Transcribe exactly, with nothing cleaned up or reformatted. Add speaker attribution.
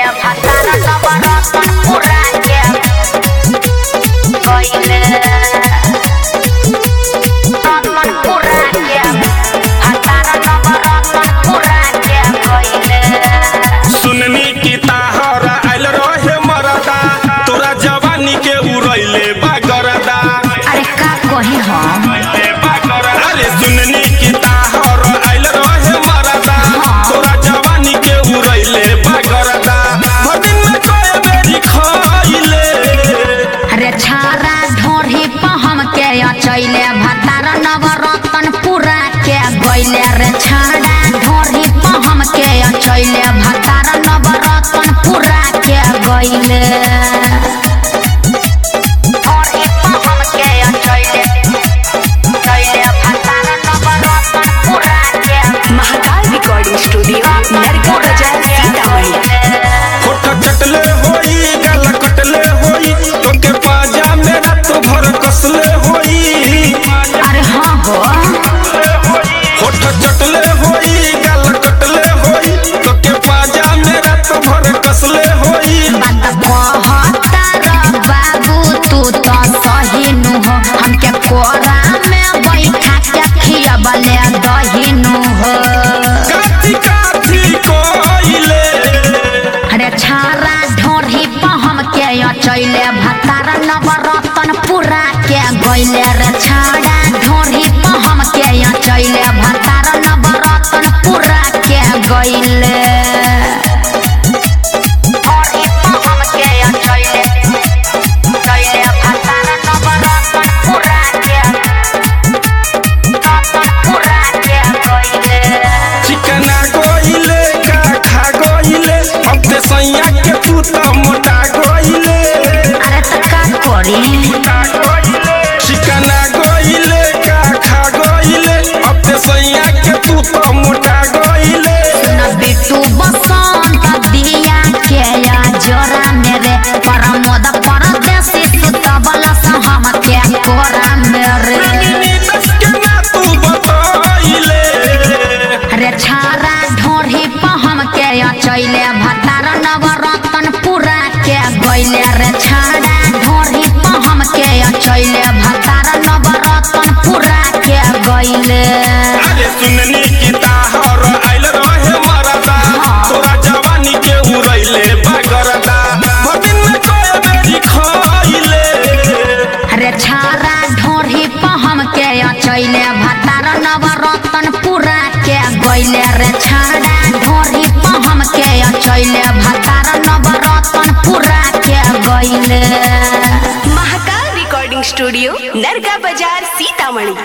Speaker 1: भातारा नवरत्न पूरा के गइले रत्न पूरा के भातारा नवरत्न पूरा के गइले।
Speaker 2: सुननी की ताहर आइल रहे मरदा तोरा जवानी के उड़ैले बागरदा।
Speaker 1: अरे का कही हम
Speaker 2: अरे सुननी की ताहर आइल रहे मरदा तोरा जवानी के उड़ैले बागरदा। भदिन में कोई बेरी खइले
Speaker 1: अरे छारा ढोरी पर हम के अचैले भातारा नवरत्न पूरा के गइले रे छारा ढोरी पर हम के अचैले भातारा नवरत्न पूरा के गइले। ढोरी पर हम के अचैले गइले भातारा नवरत्न पूरा के।
Speaker 3: महाकाल रिकॉर्डिंग स्टूडियो नरका बाजार सीतामढ़ी।
Speaker 2: होठ चटले होई गल कटले होई तोके पाजा में रात भर कसले होई।
Speaker 1: अरे हाँ हो
Speaker 2: होठ चटले होई गल कटले होई तोके पाजा में रात भर कसले होई।
Speaker 1: बात कहता रे बाबू तू तो सही नु हो हमके कोरा में बैठा के खियाबले दही नु हो।
Speaker 2: काठी काठी कोइले
Speaker 1: अरे छारा ढोरी पर हम के अचैले भातारा नवरत्न पूरा के गइले रे छारा ढोरी पर हम के अचैले भातारा नवरत्न पूरा के गइले। ढोरी पर हम के अचैले गइले भातारा नवरत्न पूरा के रत्न पूरा के गइले।
Speaker 2: चिकना गोइले का खा गोइले अब ते सैया के तू तो मोटा गोइले।
Speaker 1: अरे त का करी
Speaker 2: चिकना गोइले का खा गोइले अब ते सैया के तू तो मोटा गोइले।
Speaker 1: न बिट्टू बसंत दिया के या जोरा मेरे परमोद परदेसी सुतबला से हम के कोरा मेरे।
Speaker 2: दस के ना तू बताइले
Speaker 1: रे छारा ढोरी पर हम के अचैले भातारा नवरत्न पूरा के गइले रे छारा ढोरी पर हम के अचैले भातारा नवरत्न पूरा के गइले।
Speaker 2: अरे सुननी की ताहर आइल रहे मरदा तोरा जवानी के उड़ैले बागरदा। भदिन में कोई बेरी खइले
Speaker 1: रे छारा ढोरी पर हम के अचैले भातारा नवरत्न पूरा के गइले रे छारा ढोरी पर हम के अचैले भातारा नवरत्न पूरा के गइले।
Speaker 3: महाकाल रिकॉर्डिंग स्टूडियो नरका बाजार सीतामढ़ी।